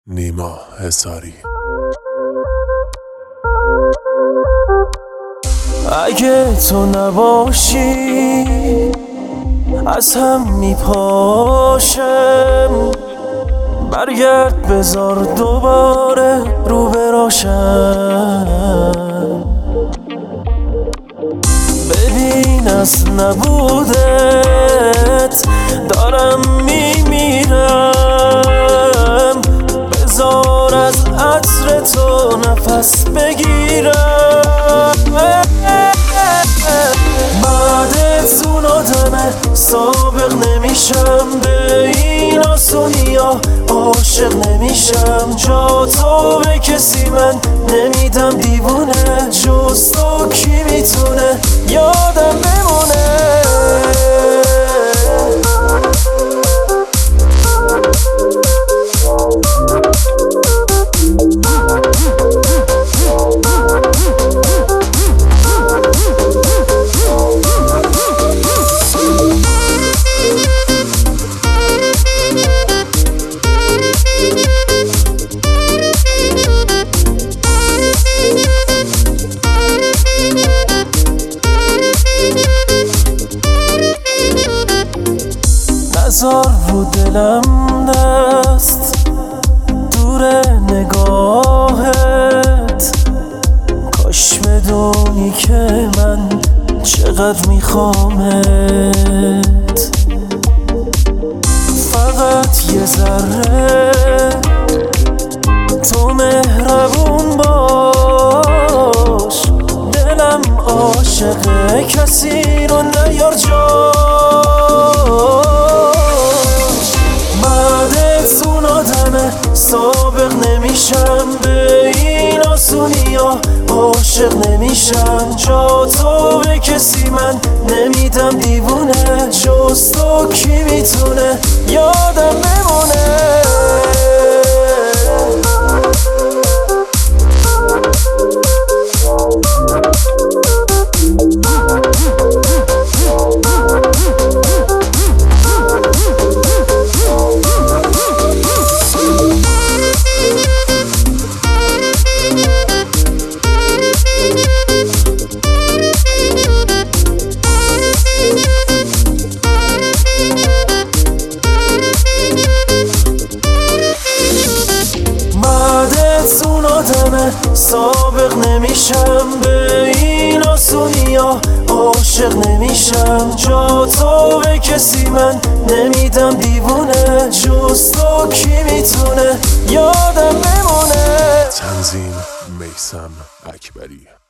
نیما حصاری. اگه تو نباشی از هم میپاشم، برگرد بذار دوباره رو براشم. ببین از نبودت دارم میمیرم، بذار از عطر تو نفس بگیرم. بعد از اون آدم سابق نمیشم، به این آسونی ها عاشق نمیشم. جا تو به کسی من نمیدم دیوونه، جز تو کی میتونه یادم بمونه. نذار رو دلم دست دور نگاهت، کاش بدونی که من چقدر میخوامت. فقط یه ذره تو مهربون باش، دلم عاشق کسی رو نیار جاش. سابق نمیشم، به این آسونی ها عاشق نمیشم. جا تو به کسی من نمیدم دیوونه، جز تو کی میتونه یادم بمونه. اون آدم سابق نمیشم، به این آسونی ها عاشق نمیشم. جا تو به کسی من نمیدم دیوونه، جز تو کی میتونه یادم بمونه. تنظیم میثم اکبری.